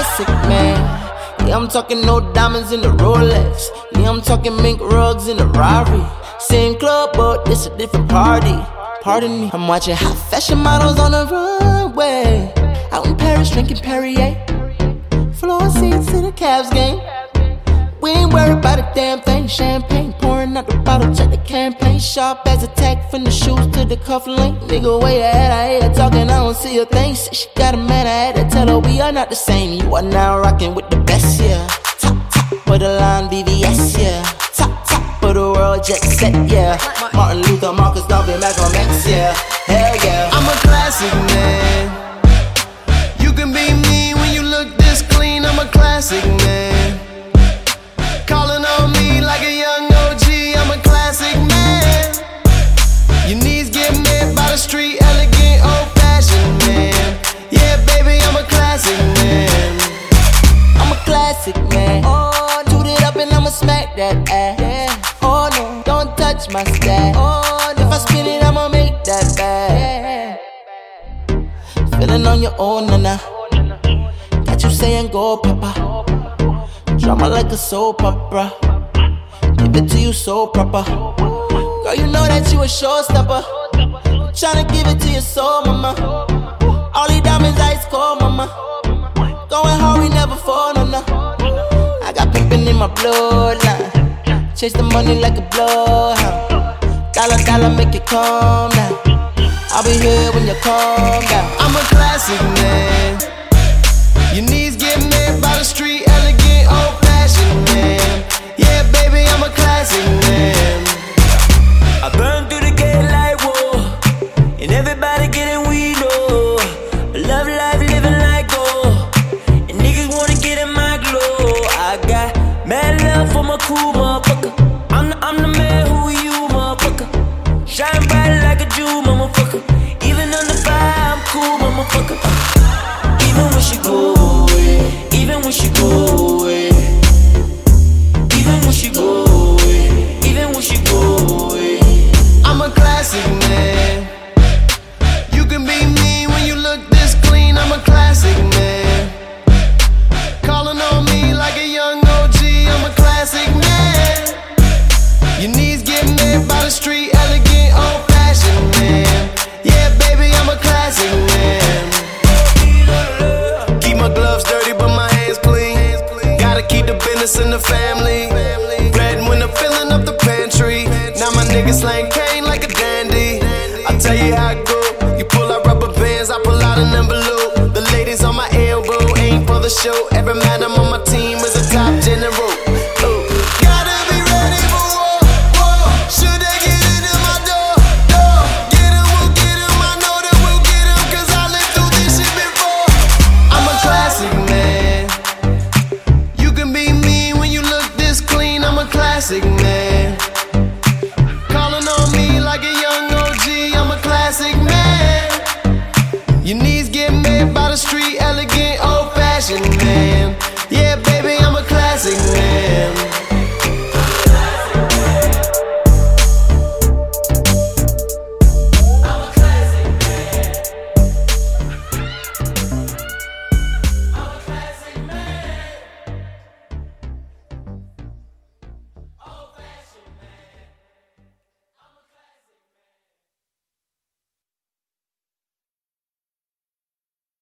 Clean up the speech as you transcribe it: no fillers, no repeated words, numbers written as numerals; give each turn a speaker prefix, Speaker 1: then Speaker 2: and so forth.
Speaker 1: classic, man. Yeah, I'm talking no diamonds in the Rolex. Yeah, I'm talking mink rugs in the Rari. Same club, but this a different party. Pardon me. I'm watching hot fashion models on the runway. Out in Paris drinking Perrier. Floor seats to the Cavs game. We ain't worried about a damn thing. Champagne pouring out the bottle, check the campaign. Sharp as a tack from the shoes to the cufflink. Nigga, way ahead, I hear her talking, I don't see a thing. Say she got a man, I had to tell her we are not the same. You are now rocking with the best, yeah. Top, top of the line, BVS, yeah. Top, top of the world, jet set, yeah. Martin Luther, Marcus Garvey, Malcolm X, yeah. Hell yeah.
Speaker 2: I'm a classic man. You can be me when you look this clean. I'm a classic man. Calling on me like a young OG, I'm a classic man. Your knees get met by the street, elegant, old-fashioned man. Yeah, baby, I'm a classic man.
Speaker 1: I'm a classic man. Oh, toot it up and I'ma smack that ass. Oh no, don't touch my stash. Oh, if I spin it, I'ma make that bad. Feeling on your own, nana. Got you saying go, papa. Drama like a soap opera. Give it to you so proper. Girl, you know that you a showstopper. I'm tryna give it to your soul, mama. All these diamonds ice cold, mama. Going hard, we never fall, no, no. I got pimpin' in my bloodline. Chase the money like a bloodhound. Dollar, dollar, make it calm now. I'll be here when you calm down.
Speaker 2: I'm a classic man. Your knees get met by the street, elegant, old-fashioned man. Yeah, baby, I'm a classic man.
Speaker 3: I burn through the gate like whoa, and everybody getting weed low. I love life, living like gold, and niggas wanna get in my glow. I got mad love for my cool motherfucker. I'm the man who you motherfucker. Shine bright like a Jew motherfucker. Even under fire, I'm cool motherfucker. Even when she go away, even when she go away, even when she go away, even when she go away.
Speaker 2: I'm a classic man. You can be me when you look this clean. I'm a classic man. Calling on me like a young OG. I'm a classic man. Your knees get met by the street, elegant, old-fashioned man. Yeah, baby, I'm a classic man. Keep my gloves dirty, but my hands clean. Gotta keep the business in the family. Bread when I'm filling up the pantry. Now my niggas slang cane like a dandy. I tell you how it go. You pull out rubber bands, I pull out an envelope. The ladies on my elbow ain't for the show. Every man I'm on my team is a top general. Gotta be ready for war, war. Should they get into my door, door? Get 'em, we'll get 'em. I know that we'll get 'em, 'cause I lived through this shit before. I'm a classic man. You can be me when you look this clean. I'm a classic man. Calling on me like a young OG. I'm a classic man. Your knees get met by the street, elegant.